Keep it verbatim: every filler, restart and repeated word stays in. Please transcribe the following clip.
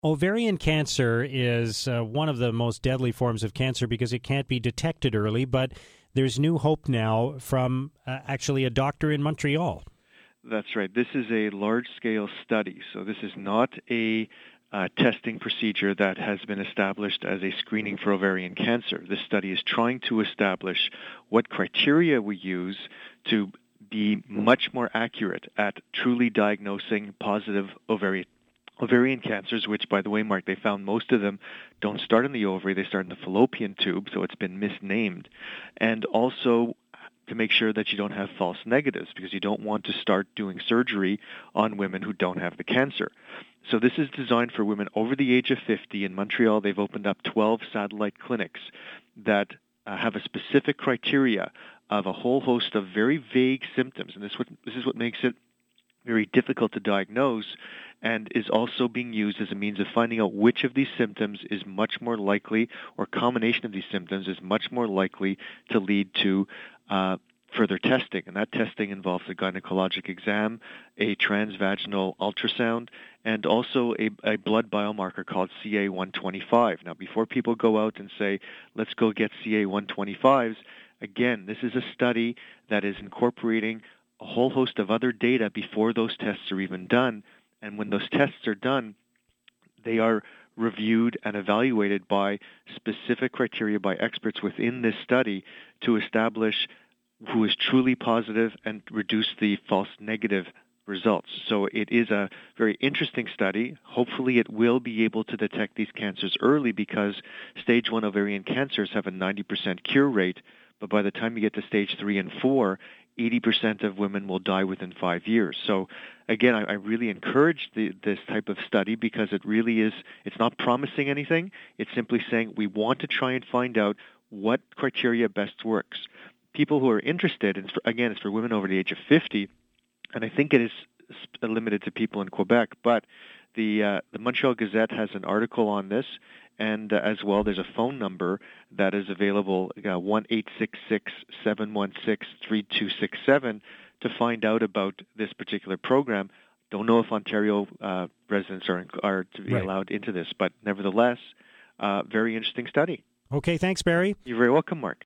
Ovarian cancer is uh, one of the most deadly forms of cancer because it can't be detected early, but there's new hope now from uh, actually a doctor in Montreal. That's right. This is a large-scale study, so this is not a uh, testing procedure that has been established as a screening for ovarian cancer. This study is trying to establish what criteria we use to be much more accurate at truly diagnosing positive ovarian Ovarian cancers, which, by the way, Mark, they found most of them don't start in the ovary, they start in the fallopian tube, so it's been misnamed. And also to make sure that you don't have false negatives, because you don't want to start doing surgery on women who don't have the cancer. So this is designed for women over the age of fifty. In Montreal, they've opened up twelve satellite clinics that uh, have a specific criteria of a whole host of very vague symptoms, and this, what, this is what makes it very difficult to diagnose, and is also being used as a means of finding out which of these symptoms is much more likely, or combination of these symptoms is much more likely to lead to uh, further testing. And that testing involves a gynecologic exam, a transvaginal ultrasound, and also a, a blood biomarker called C A one twenty-five. Now, before people go out and say, let's go get C A one twenty-fives, again, this is a study that is incorporating a whole host of other data before those tests are even done. And when those tests are done, they are reviewed and evaluated by specific criteria by experts within this study to establish who is truly positive and reduce the false negative results. So it is a very interesting study. Hopefully it will be able to detect these cancers early, because stage one ovarian cancers have a ninety percent cure rate, but by the time you get to stage three and four, eighty percent of women will die within five years. So again, I, I really encourage the, this type of study, because it really is, it's not promising anything. It's simply saying we want to try and find out what criteria best works. People who are interested, and again, it's for women over the age of fifty, and I think it is limited to people in Quebec, but the, uh, the Montreal Gazette has an article on this, and uh, as well, there's a phone number that is available, uh, one eight six six, seven one six, three two six seven, to find out about this particular program. Don't know if Ontario uh, residents are, are to be right. allowed into this, but nevertheless, uh, very interesting study. Okay, thanks, Barry. You're very welcome, Mark.